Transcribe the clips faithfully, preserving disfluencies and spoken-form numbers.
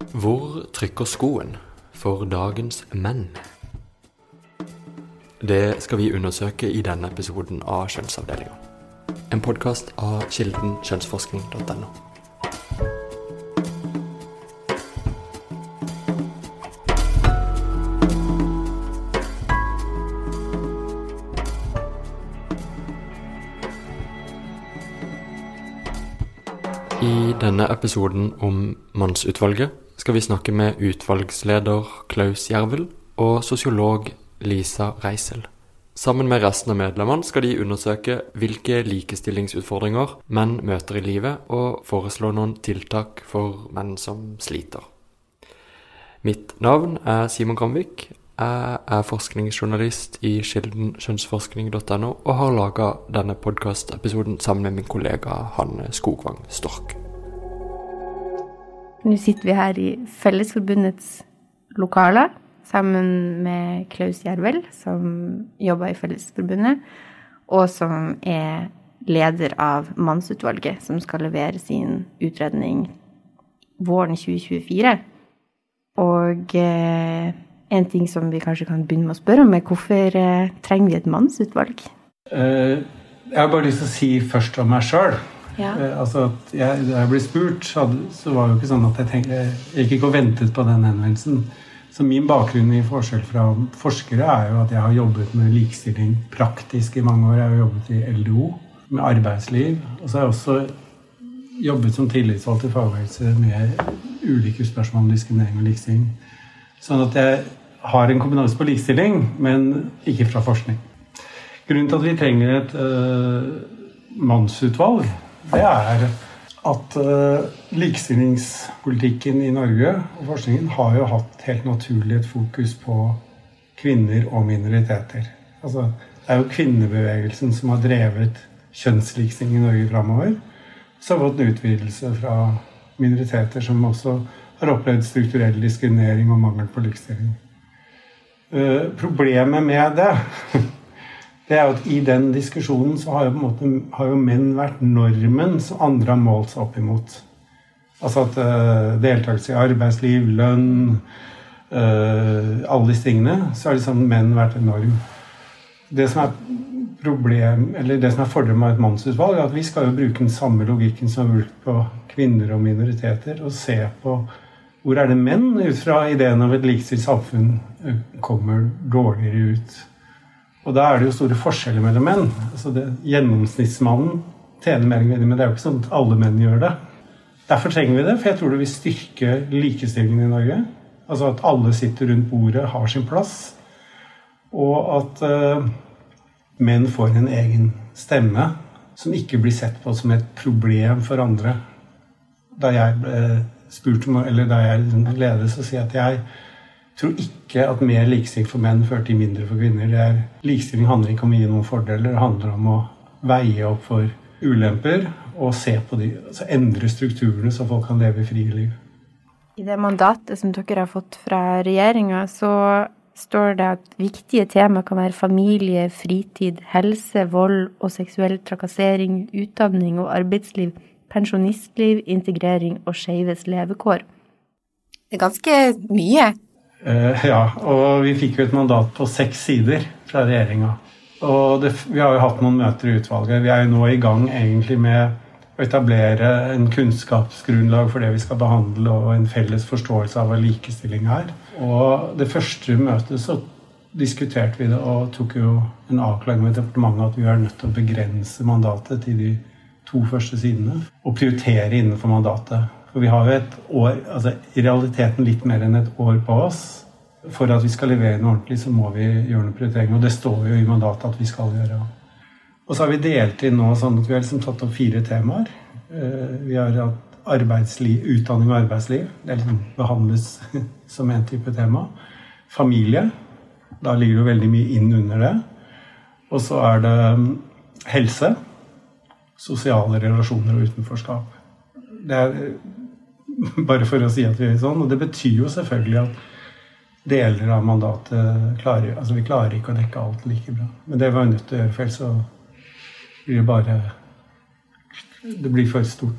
Hvor trykker skoen for dagens menn? Det skal vi undersøke i denne episoden av Kjønnsavdelingen. En podcast av kilden kjønnsforskning punktum no. I denne episoden om mannsutvalget skal vi snakke med utvalgsleder Klaus Jervel og sosiolog Lisa Reisel. Sammen med resten av medlemmene skal de undersøke hvilke likestillingsutfordringer menn møter i livet og foreslå noen tiltak for menn som sliter. Mitt navn er Simon Gramvik. Jeg er forskningsjournalist i kilden kjønnsforskning punktum no og har laget denne podcast-episoden sammen med min kollega Hanne Skogvang Stork. Nå sitter vi her i Fellesforbundets lokaler sammen med Klaus Jervel, som jobber i Fellesforbundet, og som er leder av mannsutvalget, som skal levere sin utredning våren tjue tjuefire. Og eh, en ting som vi kanskje kan begynne med å spørre om er hvorfor eh, trenger vi et mannsutvalg? Uh, jeg har bare lyst til å si først om meg selv. Ja. Uh, altså, jeg, da jeg ble spurt, så, hadde, så var det jo ikke sånn at jeg, tenkte, jeg gikk ikke og ventet på den henvendelsen. Så min bakgrunn i forskjell fra forskere er jo at jeg har jobbet med likestilling praktisk i mange år. Jeg har jobbet i L D O med arbeidsliv, og så har jeg også jobbet som tillitsvalgt i fagbevegelse med ulike spørsmål om diskriminering og likestilling. Sånn at jeg har en kompetanse på likestilling, men ikke fra forskning. Grunnen til at vi trenger et uh, mannsutvalg, det er at uh, likestillingspolitikken i Norge og forskningen har jo hatt helt naturlig et fokus på kvinner og minoriteter. Altså, det er jo kvinnebevegelsen som har drevet kjønnslikestilling i Norge fremover. Så har vi fått en utvidelse fra minoriteter som også har opplevd strukturell diskriminering og mangel på likestilling. Uh, problemet med det det er jo at i den diskusjonen så har jo, på en måte, har jo menn vært normen som andre har målt seg opp imot. Altså at uh, deltakelse i arbeidsliv, lønn, uh, alle disse tingene, så har liksom menn vært en norm. Det som er problem, eller det som er fordelen med et mannsutvalg, er at vi skal jo bruke den samme logikken som er brukt på kvinner og minoriteter, og se på hvor er det menn ut fra ideen av et likestilt samfunn kommer dårligere ut. Og da er det jo store forskjeller mellom menn. Altså det, gjennomsnittsmannen tjener mer enn kvinner, men det er jo ikke sånn at alle menn gjør det. Derfor trenger vi det, for jeg tror det vil styrke likestillingen i Norge. Altså at alle sitter rundt bordet, har sin plass, og at uh, menn får en egen stemme som ikke blir sett på som et problem for andre. Da jeg ble spurt om, eller da jeg ledet, så sier jeg at jeg tror ikke at mer likestilling for menn fører til mindre for kvinner. Det er, likestilling handler ikke om å gi noen fordeler, det handler om å veie opp for ulemper og se på de, altså endre strukturene så folk kan leve i frie liv. I det mandatet som dere har fått fra regjeringen, så står det at viktige tema kan være familie, fritid, helse, vold og seksuell trakassering, utdanning og arbeidsliv, pensjonistliv, integrering og skeives levekår. Det er ganske mye. Uh, ja, og vi fikk jo et mandat på seks sider fra regjeringen. Og det, vi har jo hatt noen møter i utvalget. Vi er jo nå i gang egentlig med å etablere en kunnskapsgrunnlag for det vi skal behandle, og en felles forståelse av hva likestilling er. Og det første møtet så diskuterte vi det, og tok jo en avklaring med departementet at vi er nødt til å begrense mandatet til de to første sidene, og prioritere innenfor mandatet. For vi har jo et år, altså i realiteten litt mer enn et år på oss. For at vi skal levere noe ordentlig, så må vi gjøre noen prioriteringer, og det står jo i mandatet at vi skal gjøre. Og så har vi delt inn nå sånn at vi har liksom tatt opp fire temaer. Vi har hatt arbeidsliv, utdanning og arbeidsliv. Det liksom behandles som en type tema. Familie, da ligger det veldig mye inn under det. Og så er det helse, sosiale relasjoner og utenforskap. Det er bare for å si at vi er sånn, og det betyr jo selvfølgelig at deler av mandatet klarer, altså vi klarer ikke å dekke alt like bra. Men det var nødt til å gjøre, for ellers så blir det bare, det blir for stort.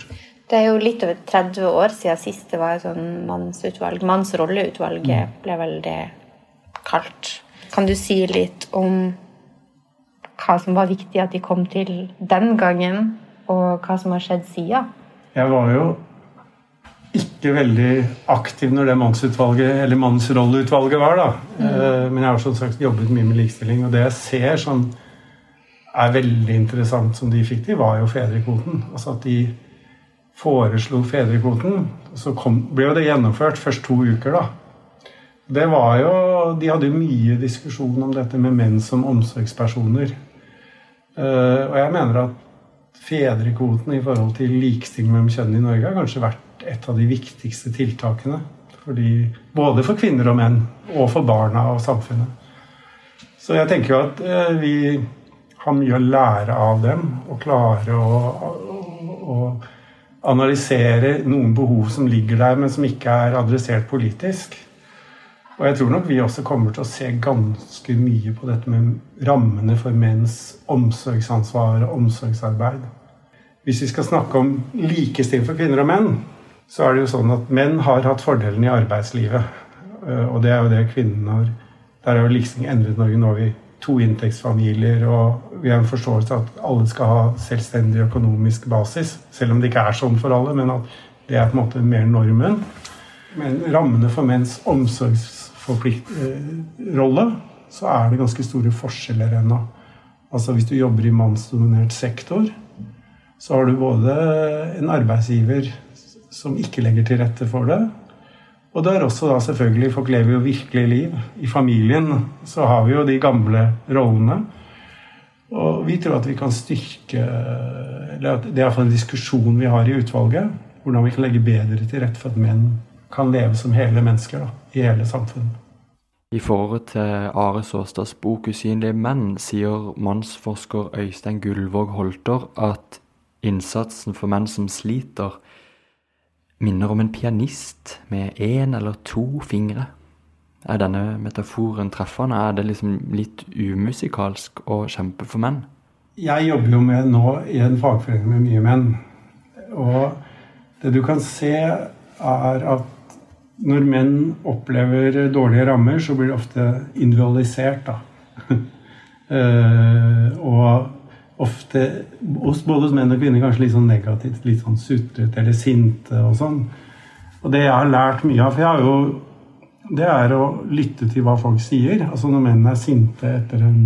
Det er jo litt over tretti år siden sist det var et sånn mannsutvalg. Mannsrolleutvalget ble vel det kalt. Kan du si litt om hva som var viktig at de kom til den gangen, og hva som har skjedd siden? Jeg var jo ikke veldig aktiv når det mannsutvalget, eller mannsrolleutvalget var da. Mm. Men jeg har som sagt jobbet mye med likestilling, og det jeg ser som er veldig interessant som de fikk til, var jo fedrekvoten. Altså at de foreslo fedrekvoten, så kom, ble jo det gjennomført først to uker da. Det var jo, de hadde jo mye diskusjon om dette med menn som omsorgspersoner. Uh, og jeg mener at fedrekvoten i forhold til likestilling mellom kjønn i Norge har kanskje vært et av de viktigste tiltakene. Fordi, både for kvinner og menn, og for barna og samfunnet. Så jeg tenker jo at uh, vi har mye å lære av dem, og klare å, å, å analysere noen behov som ligger der, men som ikke er adressert politisk. Og jeg tror nok vi også kommer til å se ganske mye på dette med rammene for menns omsorgsansvar og omsorgsarbeid. Hvis vi skal snakke om likestilling for kvinner og menn, så er det jo sånn at menn har hatt fordelen i arbeidslivet. Og det er jo det kvinnen har. Der er jo likestilling endret Norge nå i to inntektsfamilier, og vi har en forståelse at alle skal ha selvstendig økonomisk basis, selv om det ikke er sånn for alle, men at det er på en måte mer normen. Men rammene for menns omsorgsrolle, så er det ganske store forskjeller ennå. Altså hvis du jobber i mannsdominert sektor, så har du både en arbeidsgiver som ikke legger til rette for det, og det er også da selvfølgelig, folk lever jo virkelig liv. I familien så har vi jo de gamle rollene. Og vi tror at vi kan styrke, eller det er i hvert fall en diskusjon vi har i utvalget, hvordan vi kan legge bedre til rette for at menn kan leve som hele mennesker da, i hele samfunnet. I forhold til Are Såstads bok Usynlige menn, sier mannsforsker Øystein Gullvåg Holter at innsatsen for menn som sliter minner om en pianist med en eller to fingre. Er denne metaforen treffende? Er det liksom litt umusikalsk å kjempe for menn? Jeg jobber jo med nå i en fagforening med mye menn. Og det du kan se er at når menn opplever dårlige rammer, så blir det ofte individualisert da. uh, og ofte, hos både menn og kvinner, kanskje litt sånn negativt, litt sånn suttet eller sinte og sånn. Og det jeg har lært mye av, for jeg har jo, det er å lytte til hva folk sier. Altså når menn er sinte etter en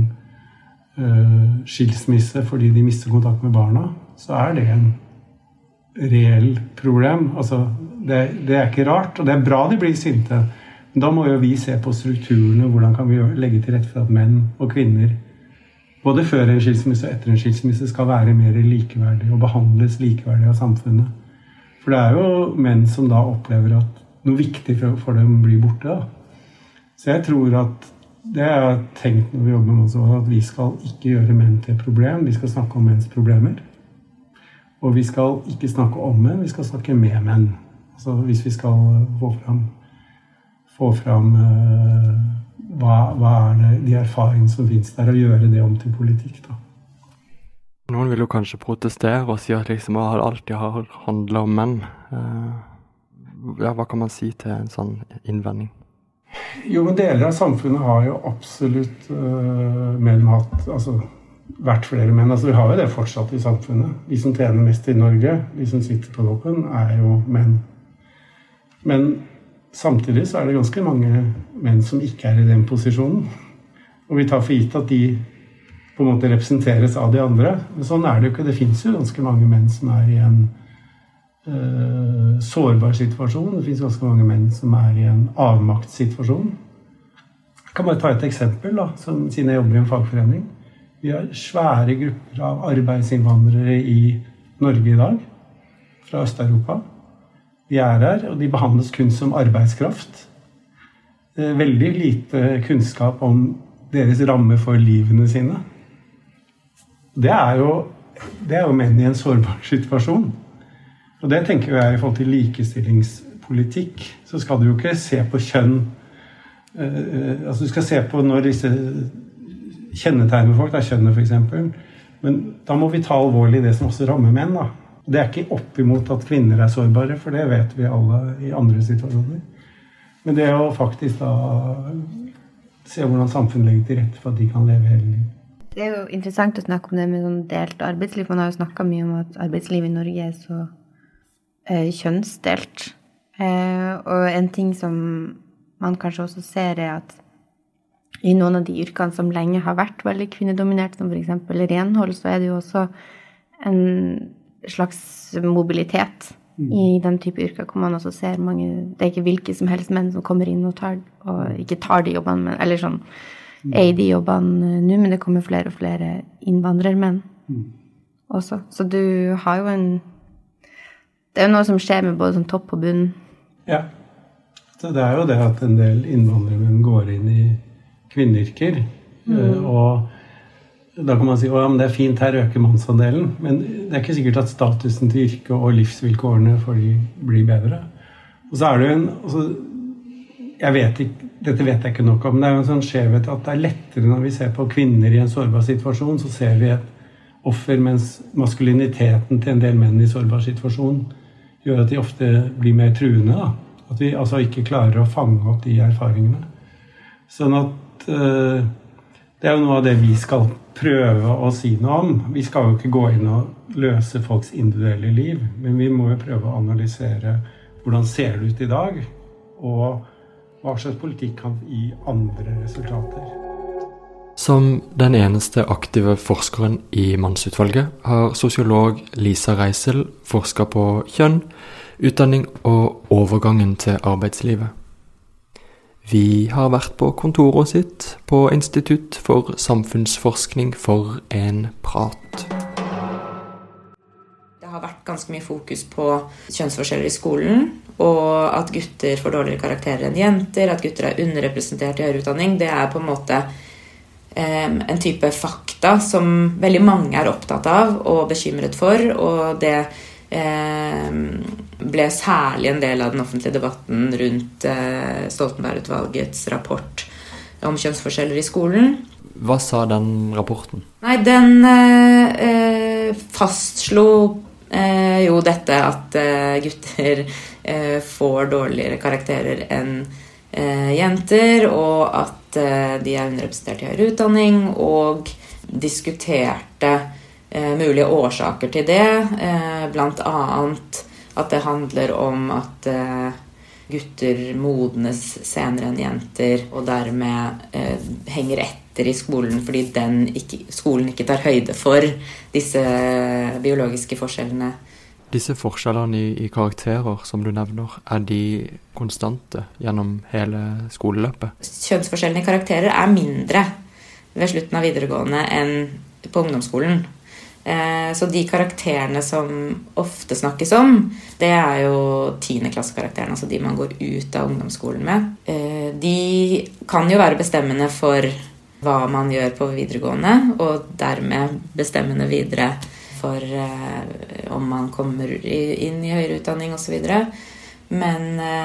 uh, skilsmisse fordi de mister kontakt med barna, så er det en reell problem. Altså, det, det er ikke rart, og det er bra de blir sinte. Men da må jo vi se på strukturene, hvordan kan vi legge til rette for at menn og kvinner både før en skilsmisse og etter en skilsmisse skal være mer likeverdige og behandles likeverdig av samfunnet. For det er jo menn som da opplever at noe viktig for dem blir borte. Da. Så jeg tror at det er jeg tenkt når vi jobber med oss, at vi skal ikke gjøre menn til et problem. Vi skal snakke om menns problemer. Og vi skal ikke snakke om menn, vi skal snakke med menn. Altså hvis vi skal få fram, få fram uh, Hva, hva er det, de erfaringene som finnes der, og gjøre det om til politikk da? Noen vil jo kanskje protestere og si at liksom, det alltid har handlet om menn. Ja, hva kan man si til en sånn innvending? Jo, men deler av samfunnet har jo absolutt uh, menn hatt, altså vært flere menn. Altså vi har jo det fortsatt i samfunnet. De som tjener mest i Norge, de som sitter på toppen, er jo menn. Men samtidig så er det ganske mange menn som ikke er i den posisjonen. Og vi tar for gitt at de på en måte representeres av de andre. Men sånn er det jo ikke. Det finnes jo ganske mange menn som er i en uh, sårbar situasjon. Det finnes ganske mange menn som er i en avmaktssituasjon. Jeg kan bare ta et eksempel da, som, siden jeg jobber i en fagforening. Vi har svære grupper av arbeidsinnvandrere i Norge i dag, fra Øst-Europa. De er her, og de behandles kun som arbeidskraft. Veldig lite kunnskap om deres ramme for livene sine. Det er jo, det er jo menn i en sårbar situasjon. Og det tenker jeg i forhold til likestillingspolitikk. Så skal du jo ikke se på kjønn. Uh, altså du skal se på når disse kjennetegner folk, da kjønnet for eksempel. Men da må vi ta alvorlig det som også rammer menn da. Det er ikke opp imot at kvinner er sårbare, for det vet vi alle i andre situasjoner. Men det er å faktisk da se hvordan samfunnet legger til rette for at de kan leve hele livet. Det er jo interessant å snakke om det med sånn delt arbeidsliv. Man har jo snakket mye om at arbeidslivet i Norge er så eh, kjønnsdelt. Eh, og en ting som man kanskje også ser er at i noen av de yrkene som lenge har vært veldig kvinnedominert, som for eksempel renhold, så er det jo også en slags mobilitet mm. i den type yrker, hvor man også ser mange, det er ikke hvilke som helst menn som kommer inn og tar, og ikke tar de jobbene, men, eller sånn, mm. er i de jobbene nå, men det kommer flere og flere innvandrermenn mm. også. Så du har jo en, det er jo noe som skjer med både sånn topp og bunn. Ja, så det er jo det at en del innvandrermenn går inn i kvinneyrker, mm. og da kan man si, å, ja, men det er fint, her øker mannsandelen, men det er ikke sikkert at statusen til yrket og livsvilkårene for de blir bedre. Og så er det jo en, altså, jeg vet ikke, dette vet jeg ikke nok om, men det er jo en sånn skjevhet at det er lettere når vi ser på kvinner i en sårbar situasjon, så ser vi et offer, mens maskuliniteten til en del menn i sårbar situasjon gjør at de ofte blir mer truende, da. At vi altså ikke klarer å fange opp de erfaringene. Sånn at uh, det er jo noe av det vi skal prøve å si noe om. Vi skal jo ikke gå inn og løse folks individuelle liv, men vi må jo prøve å analysere hvordan ser det ut i dag, og hva slags politikk kan gi andre resultater. Som den eneste aktive forskeren i mannsutvalget har sosiolog Lisa Reisel forsket på kjønn, utdanning og overgangen til arbeidslivet. Vi har vært på kontoret sitt på Institutt for samfunnsforskning for en prat. Det har vært ganske mye fokus på kjønnsforskjeller i skolen, og at gutter får dårligere karakterer enn jenter, at gutter er underrepresentert i høyere utdanning. Det er på en måte eh, en type fakta som veldig mange er opptatt av og bekymret for, og det ble særlig en del av den offentlige debatten rundt Stoltenberg-utvalgets rapport om kjønnsforskjeller i skolen. Hva sa den rapporten? Nei, den eh, fastslo eh, jo dette at eh, gutter eh, får dårligere karakterer enn eh, jenter, og at eh, de er underrepresentert i høyere utdanning, og diskuterte Eh, mulige årsaker til det, eh, blant annet at det handler om at eh, gutter modnes senere enn jenter, og dermed eh, henger etter i skolen fordi den ikke, skolen ikke tar høyde for disse biologiske forskjellene. Disse forskjellene i, i karakterer som du nevner, er de konstante gjennom hele skoleløpet? Kjønnsforskjellene i karakterer er mindre ved slutten av videregående enn på ungdomsskolen. Så de karakterene som ofte snakkes om, det er jo tiendeklasskarakterene, altså de man går ut av ungdomsskolen med. De kan jo være bestemmende for hva man gjør på videregående, og dermed bestemmende videre for om man kommer inn i høyere utdanning og så videre. Men,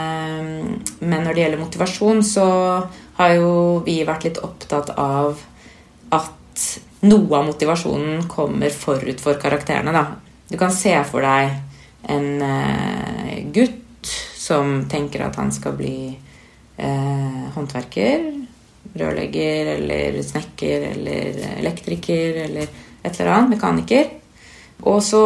men når det gjelder motivasjon, så har jo vi vært litt opptatt av at noe av motivasjonen kommer forut for karakterene, da. Du kan se for deg en eh, gutt som tenker at han skal bli eh, håndverker, rørlegger, eller snekker, eller elektriker, eller et eller annet, mekaniker. Og så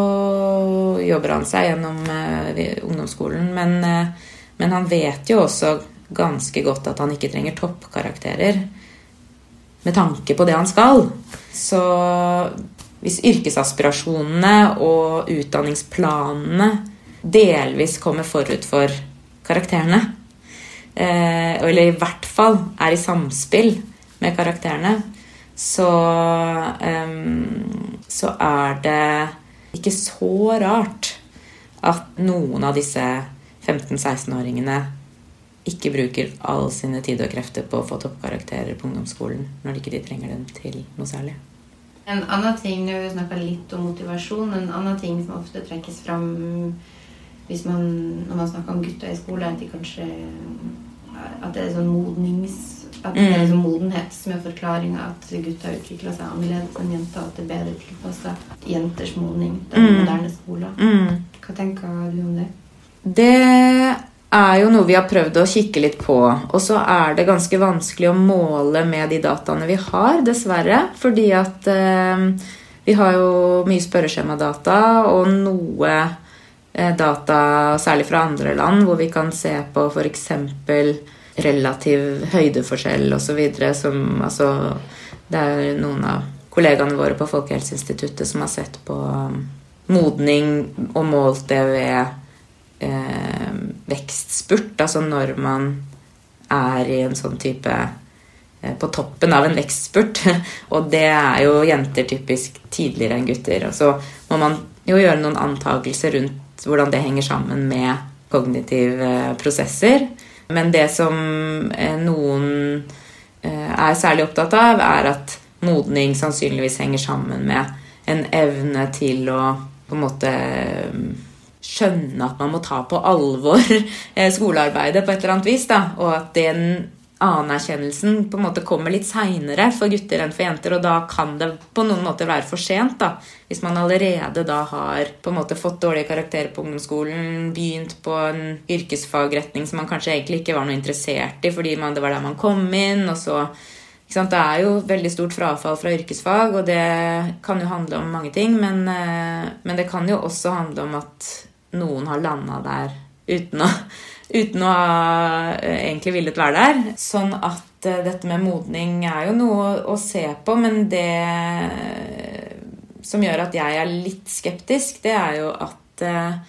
jobber han seg gjennom eh, ungdomsskolen, men, eh, men han vet jo også ganske godt at han ikke trenger toppkarakterer med tanke på det han skal. Så hvis yrkesaspirasjonene og utdanningsplanene delvis kommer forut for karakterene, eh, eller i hvert fall er i samspill med karakterene, så, eh, så er det ikke så rart at noen av disse femten-seksten-åringene ikke bruker all sine tid og krefter på å få toppkarakterer på ungdomsskolen når de ikke trenger dem til noe særlig. En annen ting, når vi snakker litt om motivasjon, en annen ting som ofte trekkes frem hvis man, når man snakker om gutter i skole, at de kanskje at det er sånn modnings At det er liksom modenhet som er forklaringen at gutter utvikler seg annerledes enn jenter, at det er bedre tilpasset jenters modning, den mm. moderne skolen. Mm. Hva tenker du om det? Det er jo noe vi har prøvd å kikke litt på, og så er det ganske vanskelig å måle med de dataene vi har, dessverre, fordi at eh, vi har jo mye spørreskjemadata og noe eh, data, særlig fra andre land, hvor vi kan se på for eksempel relativ høydeforskjell og så videre, som, altså, det er noen av kollegaene våre på Folkehelseinstituttet som har sett på modning og målt det ved eh, vekstspurt, altså når man er i en sånn type eh, på toppen av en vekstspurt, og det er jo jenter typisk tidligere enn gutter, og så må man jo gjøre noen antagelser rundt hvordan det henger sammen med kognitive prosesser. Men det som noen er særlig opptatt av, er at modning sannsynligvis henger sammen med en evne til å på en måte skjønne at man må ta på alvor skolearbeidet på et eller annet vis, da, og at den anerkjennelsen på en måte kommer litt senere for gutter enn for jenter, og da kan det på noen måter være for sent, da. Hvis man allerede da har på en måte fått dårlige karakterer på ungdomsskolen, begynt på en yrkesfagretning som man kanskje egentlig ikke var noe interessert i, fordi man, det var der man kom inn, og så, ikke sant, det er jo veldig stort frafall fra yrkesfag, og det kan jo handle om mange ting, men, men det kan jo også handle om at noen har landet der uten å uten å ha egentlig villet være der. Sånn at uh, dette med modning er jo noe å se på, men det som gjør at jeg er litt skeptisk, det er jo at uh,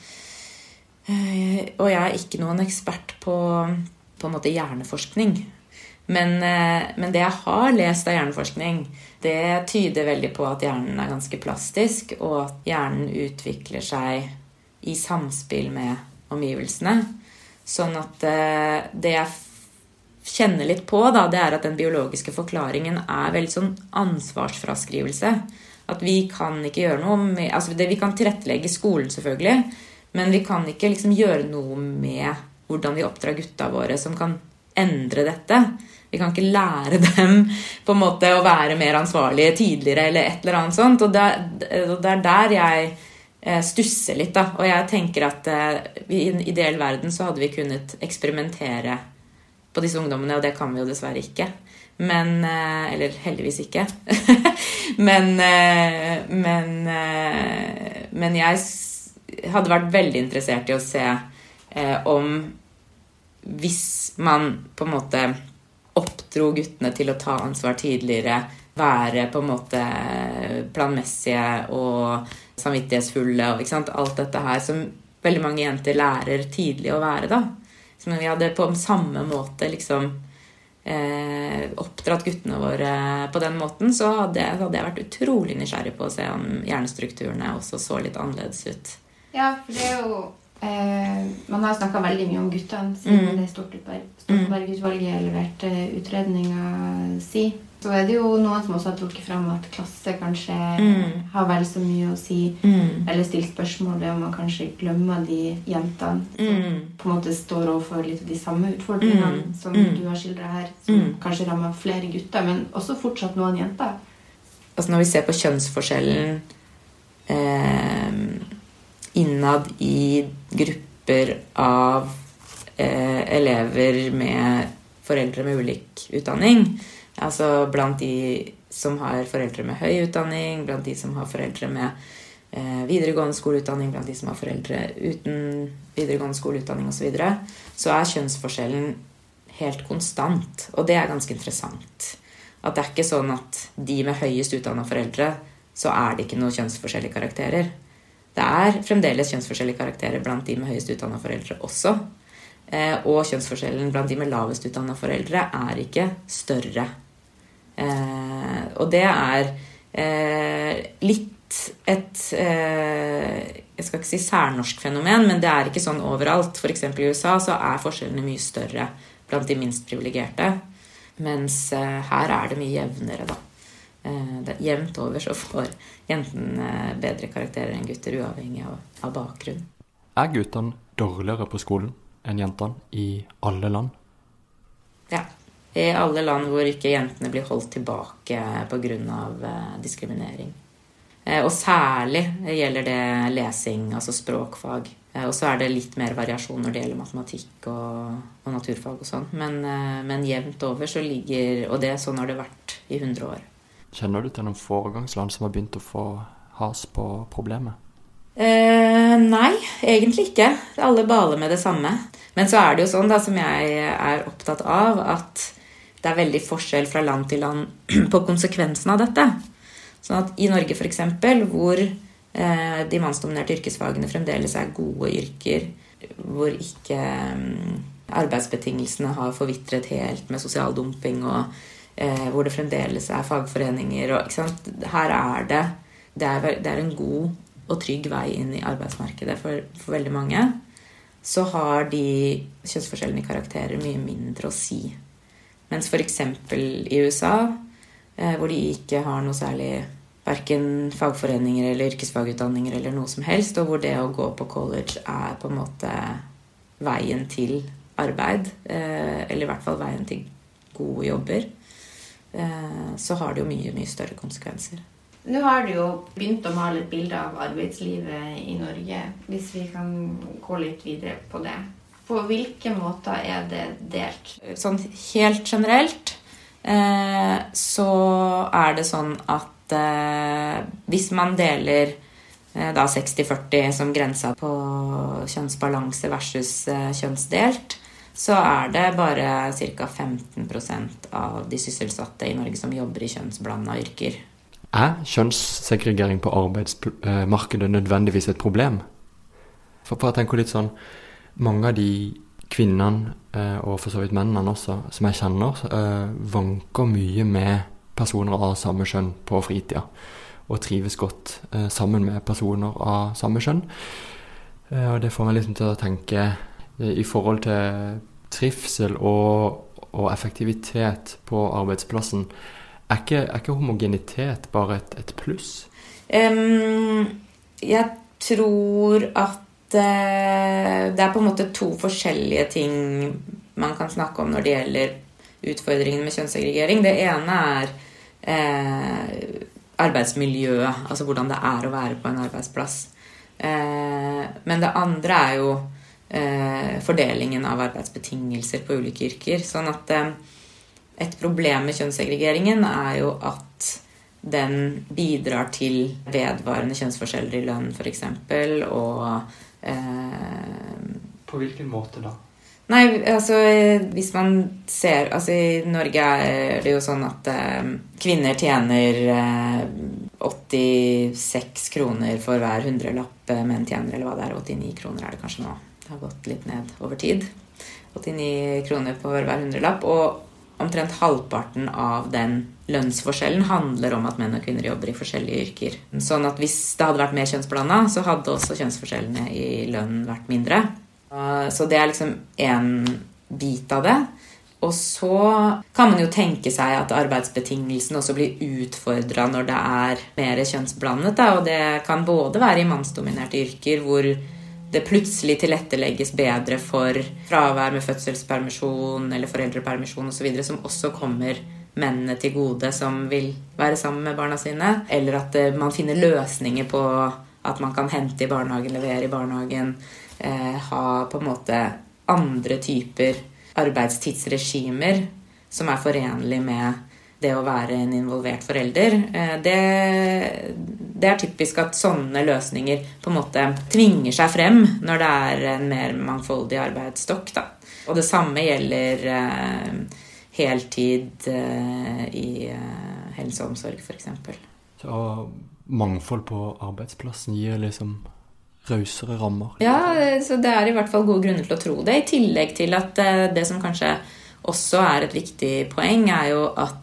og jeg er ikke noen ekspert på, på en måte hjerneforskning, men, uh, men det jeg har lest av hjerneforskning, det tyder veldig på at hjernen er ganske plastisk, og at hjernen utvikler seg i samspill med omgivelsene. Sånn at eh, det jeg kjenner litt på, da, det er at den biologiske forklaringen er veldig sånn ansvarsfraskrivelse. At vi kan ikke gjøre noe med, altså det, vi kan tilrettelegge skolen selvfølgelig, men vi kan ikke liksom gjøre noe med hvordan vi oppdrar gutta våre som kan endre dette. Vi kan ikke lære dem på en måte å være mer ansvarlige tidligere eller et eller annet sånt, og det, det er der jeg stusser litt, da. Og jeg tenker at uh, i en ideell verden så hadde vi kunnet eksperimentere på disse ungdommene, og det kan vi jo dessverre ikke. Men, uh, eller heldigvis ikke. men, uh, men, uh, men jeg hadde vært veldig interessert i å se uh, om hvis man på en måte oppdro guttene til å ta ansvar tidligere, være på en måte planmessige og samvittighetsfulle og ikke sant? Alt dette her som veldig mange jenter lærer tidlig å være, da. Så vi hadde på samme måte liksom eh, oppdratt guttene våre på den måten, så hadde jeg, hadde jeg vært utrolig nysgjerrig på å se om hjernestrukturene også så litt annerledes ut. Ja, for det er jo eh, man har snakket veldig mye om guttene siden mm. det Stoltenberg-utvalget leverte utredningen si. Så er det jo noen som også har trukket frem at klasse kanskje mm. har vel så mye å si, mm. eller stilt spørsmål om man kanskje glemmer de jentene som mm. på en måte står overfor litt de samme utfordringene mm. som mm. du har skildret her, som mm. kanskje rammer flere gutter, men også fortsatt noen jenter. Altså når vi ser på kjønnsforskjellen eh, innad i grupper av eh, elever med foreldre med ulik utdanning, altså blant de som har foreldre med høy utdanning, blant de som har foreldre med eh, videregående skoleutdanning, blant de som har foreldre uten videregående skoleutdanning og så videre, så er kjønnsforskjellen helt konstant, og det er ganske interessant. At det er ikke sånn at de med høyest utdannet foreldre, så er det ikke noe kjønnsforskjellige karakterer. Det er fremdeles kjønnsforskjellige karakterer blant de med høyest utdannet foreldre også, eh, og kjønnsforskjellen blant de med lavest utdannet foreldre er ikke større. Eh, og det er eh, litt et eh, jeg skal ikke si særnorsk fenomen, men det er ikke sånn overalt. For eksempel i U S A så er forskjellene mye større blant de minst privilegerte, mens eh, her er det mye jevnere, da. Eh, det er jevnt over så får jentene bedre karakterer enn gutter, uavhengig av, av bakgrunn. Er guttene dårligere på skolen enn jentene i alle land? Ja. I alle land hvor ikke jentene blir holdt tilbake på grunn av diskriminering. Og særlig gjelder det lesing, altså språkfag. Og så er det litt mer variasjon når det gjelder matematikk og, og naturfag og sånn. Men, men jevnt over så ligger, og det sånn har det vært i hundre år. Kjenner du til noen foregangsland som har begynt å få has på problemet? Eh, nei, egentlig ikke. Alle baler med det samme. Men så er det jo sånn da, som jeg er opptatt av, at det er veldig forskjell fra land til land på konsekvensen av dette. Sånn at i Norge for eksempel, hvor eh, de mannsdominerte yrkesfagene fremdeles er gode yrker, hvor ikke eh, arbeidsbetingelsene har forvitret helt med sosial dumping, og eh, hvor det fremdeles er fagforeninger, og, ikke sant? Her er det, det er, det er en god og trygg vei inn i arbeidsmarkedet for, for veldig mange, så har de kjønnsforskjellene i karakterer mye mindre å si. Mens for eksempel i U S A, hvor de ikke har noe særlig hverken fagforeninger eller yrkesfagutdanninger eller noe som helst, og hvor det å gå på college er på en måte veien til arbeid, eller i hvert fall veien til gode jobber, så har det jo mye, mye større konsekvenser. Nå har du jo begynt å male et bilde av arbeidslivet i Norge, hvis vi kan gå litt videre på det. På hvilke måter er det delt? Sånn helt generelt, Eh, så er det sånn at eh, hvis man deler eh, da seksti førti som grensa på kjønnsbalanse versus eh, kjønnsdelt, så er det bare ca. femten prosent av de sysselsatte i Norge som jobber i kjønnsblanda yrker. Er kjønnssegregering på arbeidsmarkedet nødvendigvis et problem? For, for å tenke litt sånn, mange av de kvinnene, og for så vidt mennene også, som jeg kjenner, vanker mye med personer av samme kjønn på fritida, og trives godt sammen med personer av samme kjønn. Og det får meg liksom til å tenke i forhold til trivsel og, og effektivitet på arbeidsplassen. Er ikke, er ikke homogenitet bare et, et pluss? Um, jeg tror at det er på en måte to forskjellige ting man kan snakke om når det gjelder utfordringen med kjønnssegregering. Det ene er eh, arbeidsmiljøet, altså hvordan det er å være på en arbeidsplass. Eh, men det andre er jo eh, fordelingen av arbeidsbetingelser på ulike yrker. Sånn at eh, et problem med kjønnssegregeringen er jo at den bidrar til vedvarende kjønnsforskjeller i lønn, for eksempel, og På hvilken måte da? Nei, altså hvis man ser, altså i Norge er det jo sånn at eh, kvinner tjener eh, åttiseks kroner for hver hundrelapp, menn tjener, eller hva det er, åttini kroner er det kanskje nå. Det har gått litt ned over tid. åttini kroner for hver hundrelapp, og omtrent halvparten av den lønnsforskjellen handler om at menn og kvinner jobber i forskjellige yrker. Sånn at hvis det hadde vært mer kjønnsblanda, så hadde også kjønnsforskjellene i lønn vært mindre. Så det er liksom en bit av det. Og så kan man jo tenke seg at arbeidsbetingelsene også blir utfordret når det er mer kjønnsblandet. Da. Og det kan både være i mannsdominerte yrker, hvor det plutselig tilrettelegges bedre for fravær med fødselspermisjon eller foreldrepermisjon og så videre, som også kommer mennene til gode som vil være sammen med barna sine. Eller at man finner løsninger på at man kan hente i barnehagen, levere i barnehagen, eh, ha på en måte andre typer arbeidstidsregimer som er forenlig med det å være en involvert forelder. Det, det er typisk at sånne løsninger på en måte tvinger seg frem når det er en mer mangfoldig arbeidsstokk. Da. Og det samme gjelder eh, heltid eh, i eh, helse og omsorg, for eksempel. Så mangfold på arbeidsplassen gir liksom rausere rammer? Ja, så det er i hvert fall gode grunner til å tro det. I tillegg til at eh, det som kanskje også er et viktig poeng, er jo at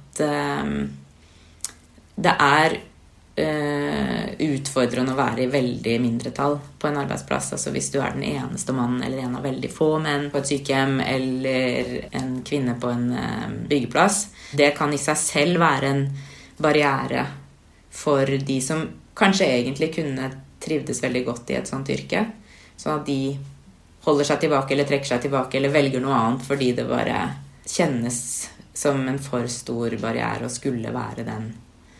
det er uh, utfordrende å være i veldig mindretall på en arbeidsplass. Altså hvis du er den eneste mannen eller en av veldig få menn på et sykehjem eller en kvinne på en uh, byggeplass. Det kan i seg selv være en barriere for de som kanskje egentlig kunne trivdes veldig godt i et sånt yrke. Sånn at de holder seg tilbake eller trekker seg tilbake eller velger noe annet fordi det bare kjennes som en for stor barriere å skulle være den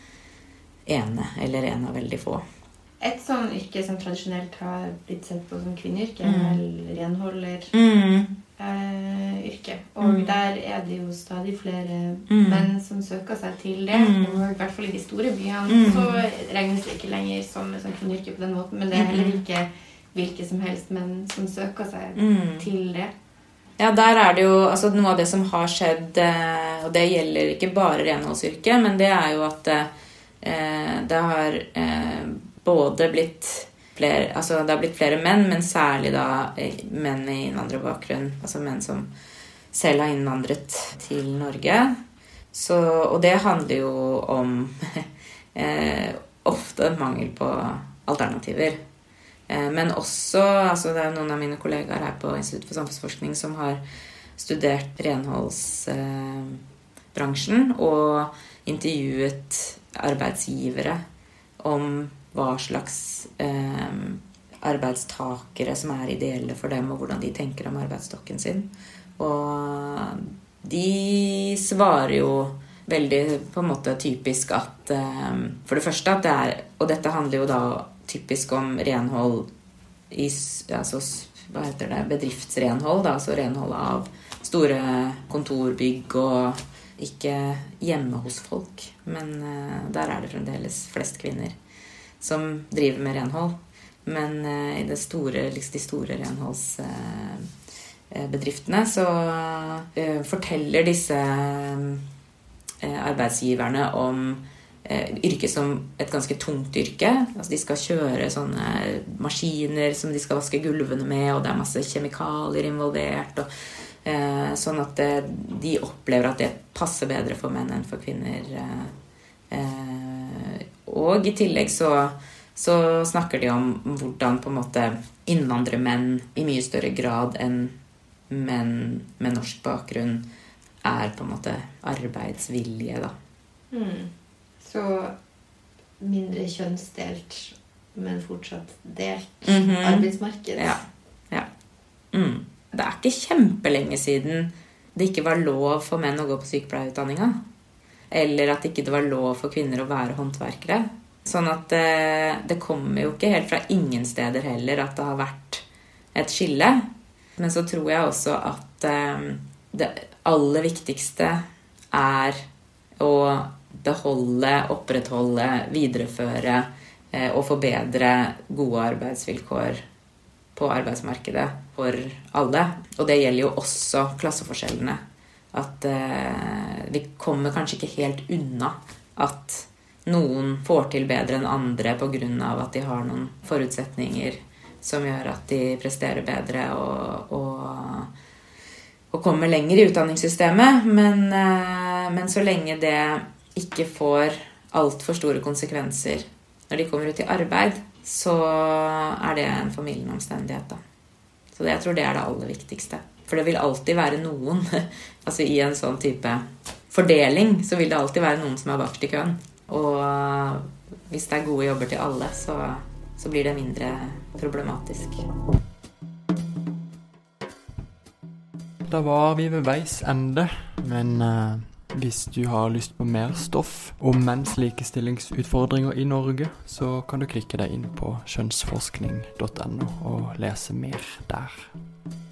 ene, eller en av veldig få. Et sånn yrke som tradisjonelt har blitt sett på som kvinneyrke, mm. er renholder mm. eh, yrke. Og mm. der er det jo stadig flere mm. menn som søker seg til det. Mm. Og i hvert fall i de store byene mm. så regnes det ikke lenger som, som kvinneyrke på den måten, men det er heller ikke hvilke som helst menn som søker seg mm. til det. Ja, der er det jo, altså noe av det som har skjedd, og det gjelder ikke bare renholdsyrke, men det er jo at eh, det har eh, både blitt flere, altså det har blitt flere menn, men særlig da menn i innvandrerbakgrunn, altså menn som selv har innvandret til Norge. Så, og det handler jo om eh, ofte mangel på alternativer. Eh, men også, altså det er noen av mine kollegaer her på Institutt for samfunnsforskning som har studert renholdsbransjen eh, og intervjuet arbeidsgivere om hva slags eh, arbeidstakere som er ideelle for dem, og hvordan de tenker om arbeidsstokken sin. Og de svarer jo veldig på en måte typisk at eh, for det første at det er, og dette handler jo da typisk om renhold i, altså, hva heter det, bedriftsrenhold, da, altså renhold av store kontorbygg og ikke hjemme hos folk, men eh, der er det fremdeles flest kvinner som driver med renhold. Men uh, i det store, liksom de store renholdsbedriftene uh, så uh, forteller disse uh, arbeidsgiverne om uh, yrket som et ganske tungt yrke. Altså de skal kjøre sånne maskiner som de skal vaske gulvene med, og det er masse kjemikalier involvert, og, uh, sånn at uh, de opplever at det passer bedre for menn enn for kvinner. Uh, uh, Og i tillegg så, så snakker de om hvordan på en måte innvandrermenn i mye større grad enn menn med norsk bakgrunn er på en måte arbeidsvilje, da. Mm. Så mindre kjønnsdelt, men fortsatt delt mm-hmm. arbeidsmarked. Ja, ja. Mm. Det er ikke kjempelenge siden det ikke var lov for menn å gå på sykepleierutdanninga. Eller at ikke det var lov for kvinner å være håndverkere. Sånn at eh, det kommer jo ikke helt fra ingen steder heller at det har vært et skille. Men så tror jeg også at eh, det aller viktigste er å beholde, opprettholde, videreføre eh, og forbedre gode arbeidsvilkår på arbeidsmarkedet for alle. Og det gjelder jo også klasseforskjellene. At eh, vi kommer kanskje ikke helt unna at noen får til bedre enn andre på grunn av at de har noen forutsetninger som gjør at de presterer bedre og, og, og kommer lenger i utdanningssystemet. Men, eh, men så lenge det ikke får alt for store konsekvenser når de kommer ut i arbeid, så er det en formildende omstendighet, da. Så det, jeg tror det er det aller viktigste. For det vil alltid være noen, altså i en sånn type fordeling, så vil det alltid være noen som er bakt i køen. Og hvis det er gode jobber til alle, så, så blir det mindre problematisk. Da var vi ved veis ende, men uh, hvis du har lyst på mer stoff om menns likestillingsutfordringer i Norge, så kan du klikke deg inn på kjønnsforskning punktum no og lese mer der.